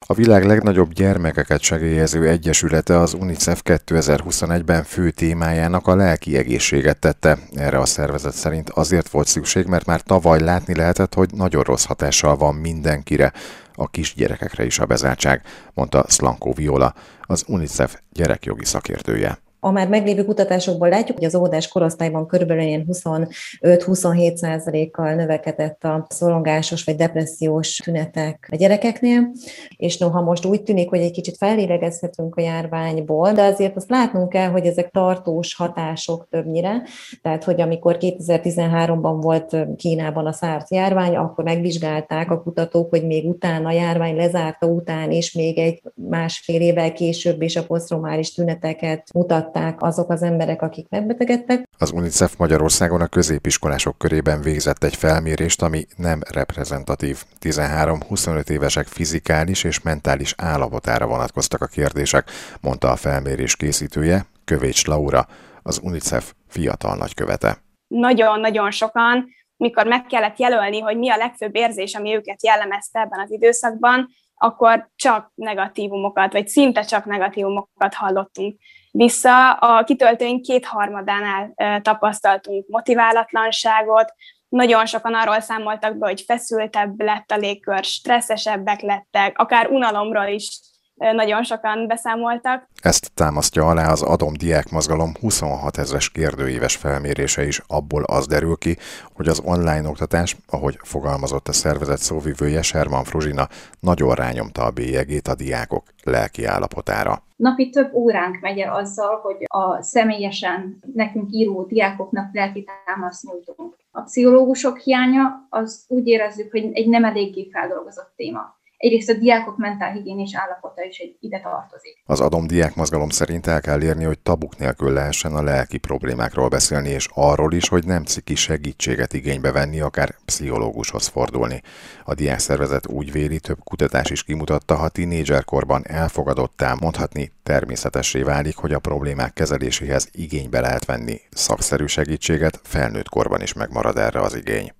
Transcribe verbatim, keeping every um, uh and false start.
A világ legnagyobb gyermekeket segélyező egyesülete az UNICEF kétezer-huszonegyben fő témájának a lelki egészséget tette. Erre a szervezet szerint azért volt szükség, mert már tavaly látni lehetett, hogy nagyon rossz hatással van mindenkire, a kisgyerekekre is a bezártság, mondta Szlankó Viola, az UNICEF gyerekjogi szakértője. A már meglévő kutatásokból látjuk, hogy az óvodás korosztályban körülbelül ilyen huszonöt-huszonhét százalékkal növekedett a szorongásos vagy depressziós tünetek a gyerekeknél, és noha most úgy tűnik, hogy egy kicsit fellélegezhetünk a járványból, de azért azt látnunk kell, hogy ezek tartós hatások többnyire, tehát hogy amikor kétezer-tizenháromban volt Kínában a SARS járvány, akkor megvizsgálták a kutatók, hogy még utána a járvány lezárta után is még egy másfél évvel később is a posztraumális tüneteket mutat azok az emberek, akik megbetegedtek. Az UNICEF Magyarországon a középiskolások körében végzett egy felmérést, ami nem reprezentatív. tizenhárom-huszonöt évesek fizikális és mentális állapotára vonatkoztak a kérdések, mondta a felmérés készítője, Kövécs Laura, az UNICEF fiatal nagykövete. Nagyon-nagyon sokan, mikor meg kellett jelölni, hogy mi a legfőbb érzés, ami őket jellemezte ebben az időszakban, akkor csak negatívumokat, vagy szinte csak negatívumokat hallottunk vissza. A kitöltőink kétharmadánál tapasztaltunk motiválatlanságot, nagyon sokan arról számoltak be, hogy feszültebb lett a légkör, stresszesebbek lettek, akár unalomról is nagyon sokan beszámoltak. Ezt támasztja alá az Adom diákmozgalom huszonhat ezres kérdőíves felmérése is, abból az derül ki, hogy az online oktatás, ahogy fogalmazott a szervezet szóvivője Sherman Fruzsina, nagyon rányomta a bélyegét a diákok lelki állapotára. Napi több óránk megy el azzal, hogy a személyesen nekünk író diákoknak lelki támaszt nyújtunk. A pszichológusok hiánya, az úgy érezzük, hogy egy nem eléggé feldolgozott téma. Egyrészt a diákok mentálhigiénés állapota is egy ide tartozik. Az Adom diákmozgalom szerint el kell érni, hogy tabuk nélkül lehessen a lelki problémákról beszélni, és arról is, hogy nem ciki segítséget igénybe venni, akár pszichológushoz fordulni. A diákszervezet úgy véli, több kutatás is kimutatta, ha tínédzserkorban elfogadottá, mondhatni természetessé válik, hogy a problémák kezeléséhez igénybe lehet venni szakszerű segítséget, felnőtt korban is megmarad erre az igény.